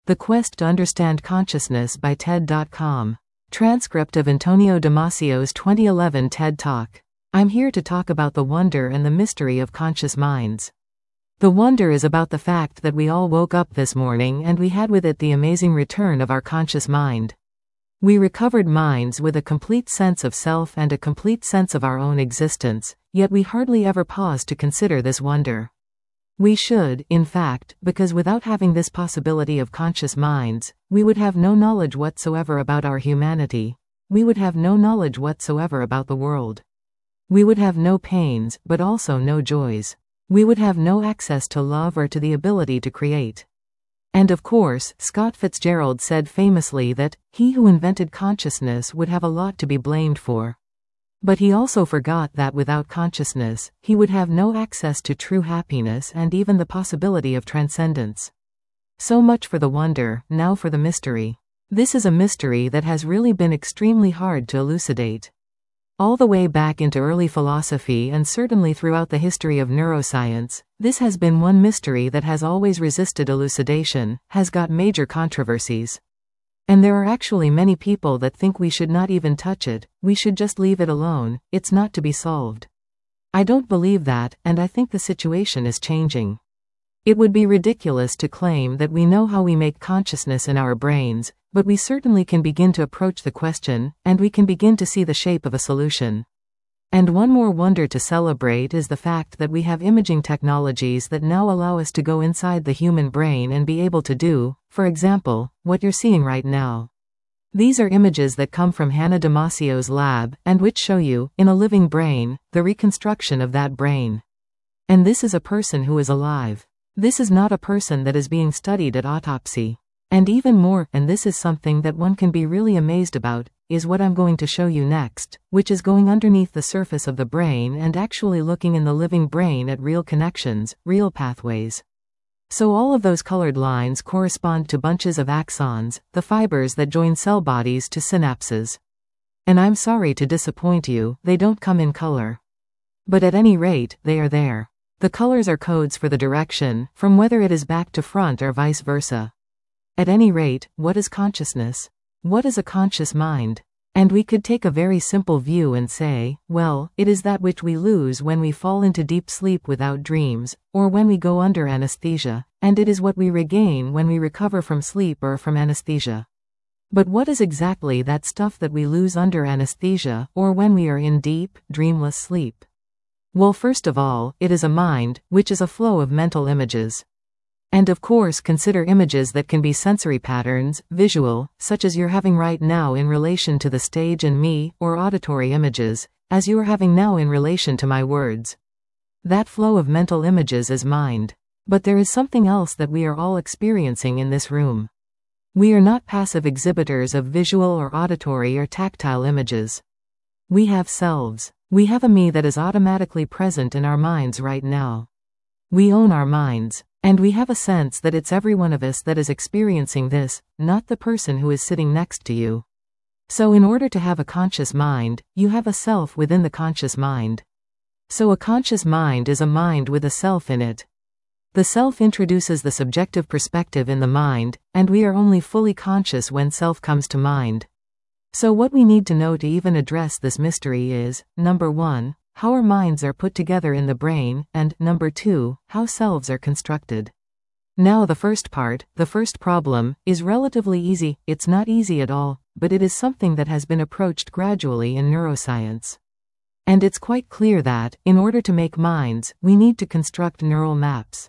The Quest to Understand Consciousness by TED.com. Transcript of Antonio Damasio's 2011 TED Talk. I'm here to talk about the wonder and the mystery of conscious minds. The wonder is about the fact that we all woke up this morning and we had with it the amazing return of our conscious mind. We recovered minds with a complete sense of self and a complete sense of our own existence, yet we hardly ever pause to consider this wonder. We should, in fact, because without having this possibility of conscious minds, we would have no knowledge whatsoever about our humanity. We would have no knowledge whatsoever about the world. We would have no pains, but also no joys. We would have no access to love or to the ability to create. And of course, Scott Fitzgerald said famously that he who invented consciousness would have a lot to be blamed for. But he also forgot that without consciousness, he would have no access to true happiness and even the possibility of transcendence. So much for the wonder, now for the mystery. This is a mystery that has really been extremely hard to elucidate. All the way back into early philosophy and certainly throughout the history of neuroscience, this has been one mystery that has always resisted elucidation, has got major controversies. And there are actually many people that think we should not even touch it, we should just leave it alone, it's not to be solved. I don't believe that, and I think the situation is changing. It would be ridiculous to claim that we know how we make consciousness in our brains, but we certainly can begin to approach the question, and we can begin to see the shape of a solution. And one more wonder to celebrate is the fact that we have imaging technologies that now allow us to go inside the human brain and be able to do, for example, what you're seeing right now. These are images that come from Hannah Damasio's lab, and which show you, in a living brain, the reconstruction of that brain. And this is a person who is alive. This is not a person that is being studied at autopsy. And even more, and this is something that one can be really amazed about, is what I'm going to show you next, which is going underneath the surface of the brain and actually looking in the living brain at real connections, real pathways. So all of those colored lines correspond to bunches of axons, the fibers that join cell bodies to synapses. And I'm sorry to disappoint you, they don't come in color. But at any rate, they are there. The colors are codes for the direction, from whether it is back to front or vice versa. At any rate, what is consciousness? What is a conscious mind? And we could take a very simple view and say, well, it is that which we lose when we fall into deep sleep without dreams, or when we go under anesthesia, and it is what we regain when we recover from sleep or from anesthesia. But what is exactly that stuff that we lose under anesthesia, or when we are in deep, dreamless sleep? Well, first of all, it is a mind, which is a flow of mental images. And of course consider images that can be sensory patterns, visual, such as you're having right now in relation to the stage and me, or auditory images, as you are having now in relation to my words. That flow of mental images is mind. But there is something else that we are all experiencing in this room. We are not passive exhibitors of visual or auditory or tactile images. We have selves. We have a me that is automatically present in our minds right now. We own our minds. And we have a sense that it's every one of us that is experiencing this, not the person who is sitting next to you. So in order to have a conscious mind, you have a self within the conscious mind. So a conscious mind is a mind with a self in it. The self introduces the subjective perspective in the mind, and we are only fully conscious when self comes to mind. So what we need to know to even address this mystery is, number 1, how our minds are put together in the brain, and, number 2, how selves are constructed. Now the first part, the first problem, is relatively easy. It's not easy at all, but it is something that has been approached gradually in neuroscience. And it's quite clear that, in order to make minds, we need to construct neural maps.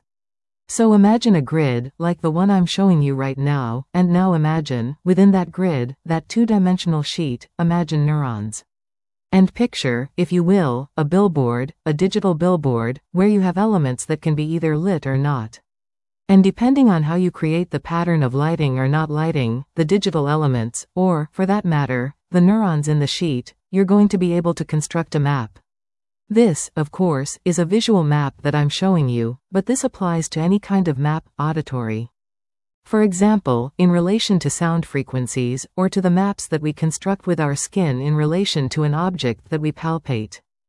So imagine a grid, like the one I'm showing you right now, and now imagine, within that grid, that two-dimensional sheet, imagine neurons. And picture, if you will, a billboard, a digital billboard, where you have elements that can be either lit or not. And depending on how you create the pattern of lighting or not lighting, the digital elements, or, for that matter, the neurons in the sheet, you're going to be able to construct a map. This, of course, is a visual map that I'm showing you, but this applies to any kind of map, auditory. For example, in relation to sound frequencies, or to the maps that we construct with our skin in relation to an object that we palpate.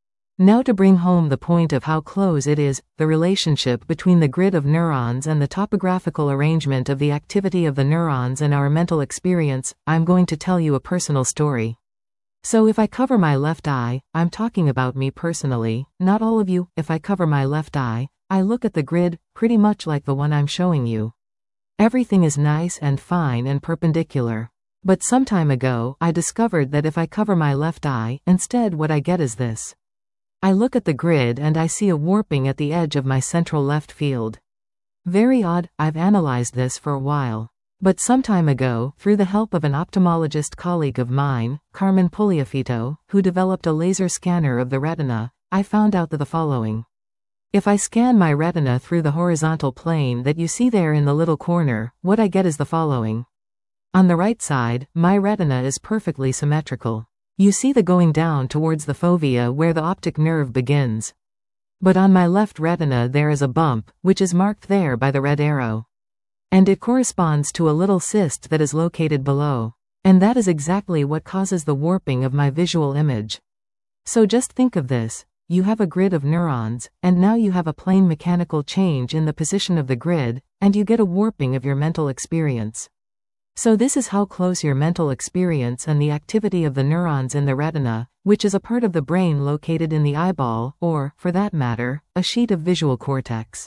Now to bring home the point of how close it is, the relationship between the grid of neurons and the topographical arrangement of the activity of the neurons and our mental experience, I'm going to tell you a personal story. So if I cover my left eye, I'm talking about me personally, not all of you. If I cover my left eye, I look at the grid, pretty much like the one I'm showing you. Everything is nice and fine and perpendicular. But some time ago, I discovered that if I cover my left eye, instead what I get is this. I look at the grid and I see a warping at the edge of my central left field. Very odd. I've analyzed this for a while. But some time ago, through the help of an ophthalmologist colleague of mine, Carmen Pugliafito, who developed a laser scanner of the retina, I found out the following. If I scan my retina through the horizontal plane that you see there in the little corner, what I get is the following. On the right side, my retina is perfectly symmetrical. You see the going down towards the fovea where the optic nerve begins. But on my left retina there is a bump, which is marked there by the red arrow. And it corresponds to a little cyst that is located below. And that is exactly what causes the warping of my visual image. So just think of this. You have a grid of neurons, and now you have a plain mechanical change in the position of the grid, and you get a warping of your mental experience. So this is how close your mental experience and the activity of the neurons in the retina, which is a part of the brain located in the eyeball, or, for that matter, a sheet of visual cortex.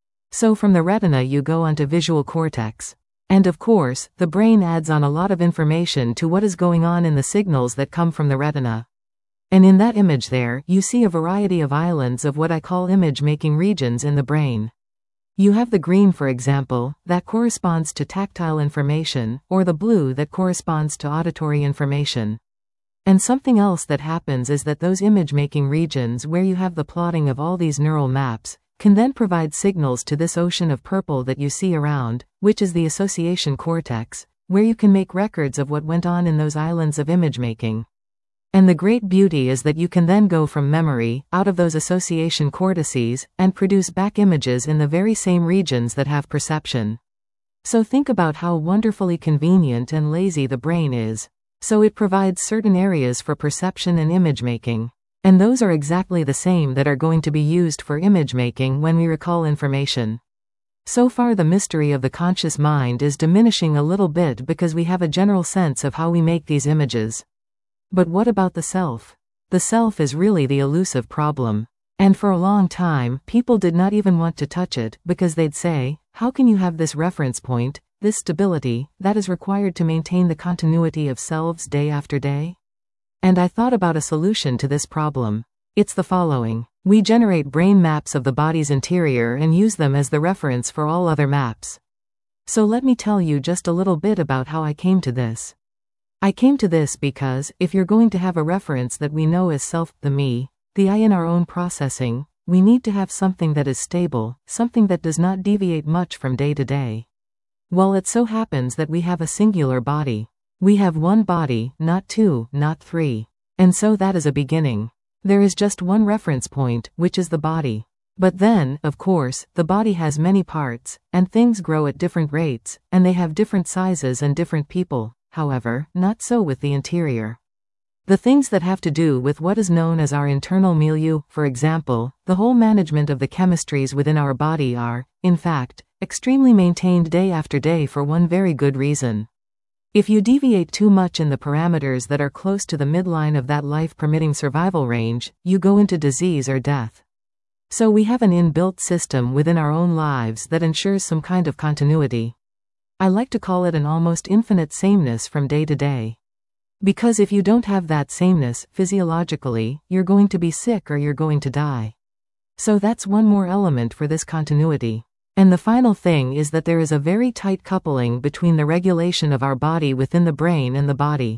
So from the retina you go onto visual cortex. And of course, the brain adds on a lot of information to what is going on in the signals that come from the retina. And in that image there, you see a variety of islands of what I call image-making regions in the brain. You have the green, for example, that corresponds to tactile information, or the blue that corresponds to auditory information. And something else that happens is that those image-making regions where you have the plotting of all these neural maps, can then provide signals to this ocean of purple that you see around, which is the association cortex, where you can make records of what went on in those islands of image-making. And the great beauty is that you can then go from memory, out of those association cortices, and produce back images in the very same regions that have perception. So think about how wonderfully convenient and lazy the brain is. So it provides certain areas for perception and image making. And those are exactly the same that are going to be used for image making when we recall information. So far the mystery of the conscious mind is diminishing a little bit because we have a general sense of how we make these images. But what about the self? The self is really the elusive problem. And for a long time, people did not even want to touch it, because they'd say, how can you have this reference point, this stability, that is required to maintain the continuity of selves day after day? And I thought about a solution to this problem. It's the following. We generate brain maps of the body's interior and use them as the reference for all other maps. So let me tell you just a little bit about how I came to this. I came to this because, if you're going to have a reference that we know as self, the me, the I in our own processing, we need to have something that is stable, something that does not deviate much from day to day. Well, it so happens that we have a singular body. We have one body, not two, not three. And so that is a beginning. There is just one reference point, which is the body. But then, of course, the body has many parts, and things grow at different rates, and they have different sizes and different people. However, not so with the interior. The things that have to do with what is known as our internal milieu, for example, the whole management of the chemistries within our body are, in fact, extremely maintained day after day for one very good reason. If you deviate too much in the parameters that are close to the midline of that life-permitting survival range, you go into disease or death. So we have an inbuilt system within our own lives that ensures some kind of continuity. I like to call it an almost infinite sameness from day to day. Because if you don't have that sameness, physiologically, you're going to be sick or you're going to die. So that's one more element for this continuity. And the final thing is that there is a very tight coupling between the regulation of our body within the brain and the body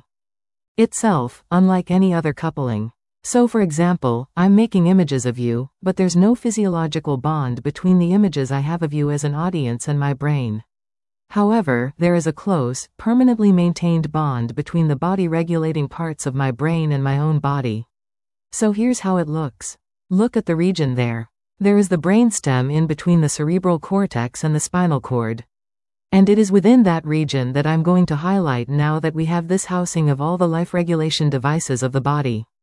itself, unlike any other coupling. So for example, I'm making images of you, but there's no physiological bond between the images I have of you as an audience and my brain. However, there is a close, permanently maintained bond between the body-regulating parts of my brain and my own body. So here's how it looks. Look at the region there. There is the brainstem in between the cerebral cortex and the spinal cord. And it is within that region that I'm going to highlight now that we have this housing of all the life regulation devices of the body.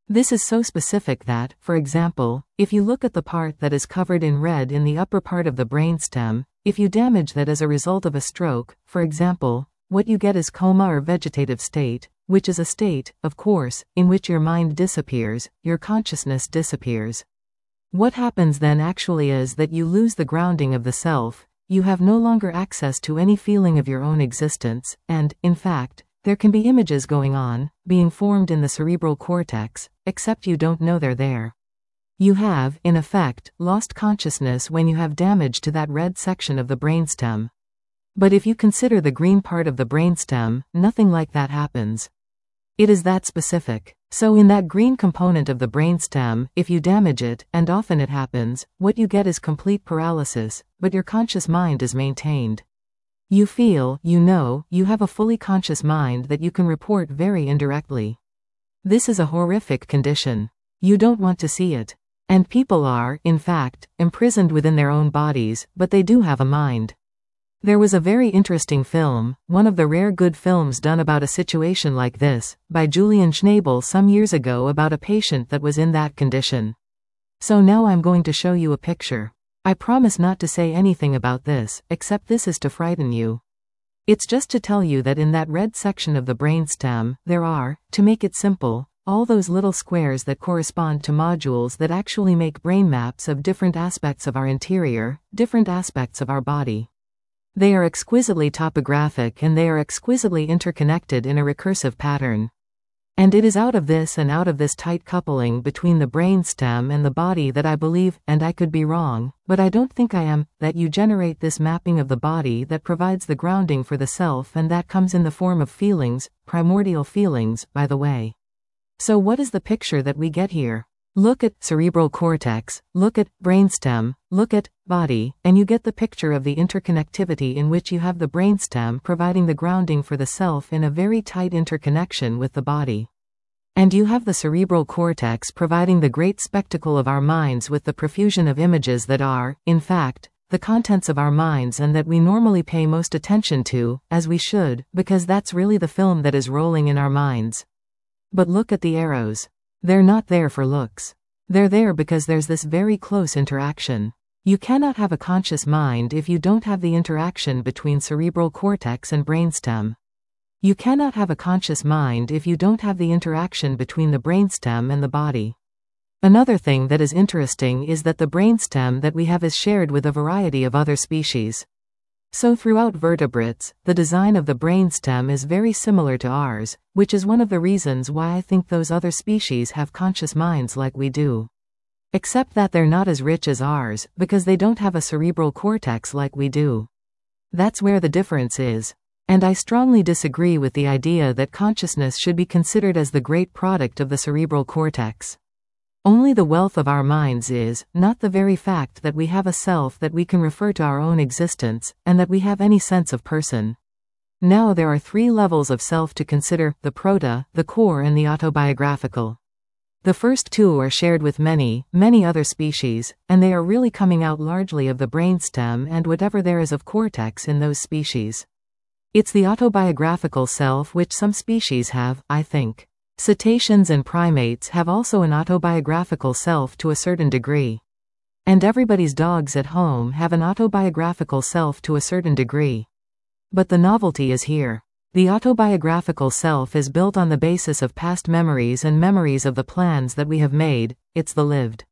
This is so specific that, for example, if you look at the part that is covered in red in the upper part of the brainstem, if you damage that as a result of a stroke, for example, what you get is coma or vegetative state, which is a state, of course, in which your mind disappears, your consciousness disappears. What happens then actually is that you lose the grounding of the self, you have no longer access to any feeling of your own existence, and, in fact, there can be images going on, being formed in the cerebral cortex, except you don't know they're there. You have, in effect, lost consciousness when you have damage to that red section of the brainstem. But if you consider the green part of the brainstem, nothing like that happens. It is that specific. So in that green component of the brainstem, if you damage it, and often it happens, what you get is complete paralysis, but your conscious mind is maintained. You feel, you know, you have a fully conscious mind that you can report very indirectly. This is a horrific condition. You don't want to see it. And people are, in fact, imprisoned within their own bodies, but they do have a mind. There was a very interesting film, one of the rare good films done about a situation like this, by Julian Schnabel some years ago about a patient that was in that condition. So now I'm going to show you a picture. I promise not to say anything about this, except this is to frighten you. It's just to tell you that in that red section of the brainstem, there are, to make it simple, all those little squares that correspond to modules that actually make brain maps of different aspects of our interior, different aspects of our body. They are exquisitely topographic and they are exquisitely interconnected in a recursive pattern. And it is out of this and out of this tight coupling between the brainstem and the body that I believe, and I could be wrong, but I don't think I am, that you generate this mapping of the body that provides the grounding for the self, and that comes in the form of feelings, primordial feelings, by the way. So what is the picture that we get here? Look at cerebral cortex, look at brainstem, look at body, and you get the picture of the interconnectivity in which you have the brainstem providing the grounding for the self in a very tight interconnection with the body. And you have the cerebral cortex providing the great spectacle of our minds with the profusion of images that are, in fact, the contents of our minds and that we normally pay most attention to, as we should, because that's really the film that is rolling in our minds. But look at the arrows. They're not there for looks. They're there because there's this very close interaction. You cannot have a conscious mind if you don't have the interaction between cerebral cortex and brainstem. You cannot have a conscious mind if you don't have the interaction between the brainstem and the body. Another thing that is interesting is that the brainstem that we have is shared with a variety of other species. So throughout vertebrates, the design of the brainstem is very similar to ours, which is one of the reasons why I think those other species have conscious minds like we do. Except that they're not as rich as ours, because they don't have a cerebral cortex like we do. That's where the difference is. And I strongly disagree with the idea that consciousness should be considered as the great product of the cerebral cortex. Only the wealth of our minds is, not the very fact that we have a self that we can refer to our own existence, and that we have any sense of person. Now there are 3 levels of self to consider, the proto, the core and the autobiographical. The first 2 are shared with many, many other species, and they are really coming out largely of the brainstem and whatever there is of cortex in those species. It's the autobiographical self which some species have, I think. Cetaceans and primates have also an autobiographical self to a certain degree. And everybody's dogs at home have an autobiographical self to a certain degree. But the novelty is here. The autobiographical self is built on the basis of past memories and memories of the plans that we have made, it's the lived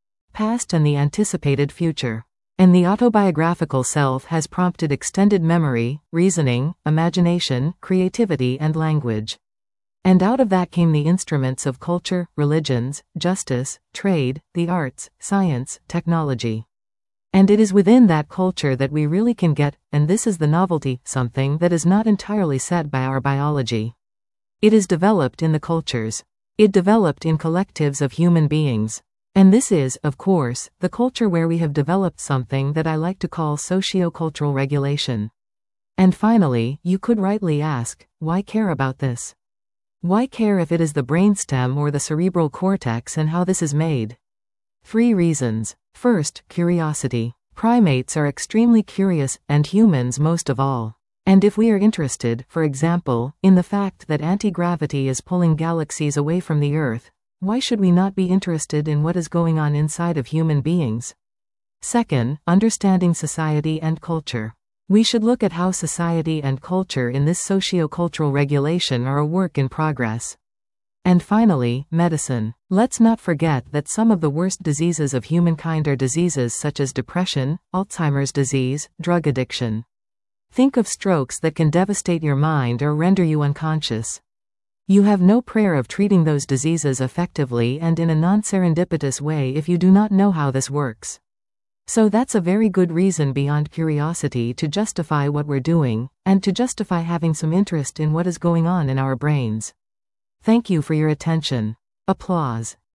past and the anticipated future. And the autobiographical self has prompted extended memory, reasoning, imagination, creativity and language. And out of that came the instruments of culture, religions, justice, trade, the arts, science, technology. And it is within that culture that we really can get, and this is the novelty, something that is not entirely set by our biology. It is developed in the cultures. It developed in collectives of human beings. And this is, of course, the culture where we have developed something that I like to call socio-cultural regulation. And finally, you could rightly ask, why care about this? Why care if it is the brainstem or the cerebral cortex and how this is made? 3 reasons. First, curiosity. Primates are extremely curious, and humans most of all. And if we are interested, for example, in the fact that anti-gravity is pulling galaxies away from the Earth, Why should we not be interested in what is going on inside of human beings? Second, understanding society and culture. We should look at how society and culture in this socio-cultural regulation are a work in progress. And finally, medicine. Let's not forget that some of the worst diseases of humankind are diseases such as depression, Alzheimer's disease, drug addiction. Think of strokes that can devastate your mind or render you unconscious. You have no prayer of treating those diseases effectively and in a non-serendipitous way if you do not know how this works. So that's a very good reason beyond curiosity to justify what we're doing, and to justify having some interest in what is going on in our brains. Thank you for your attention. Applause.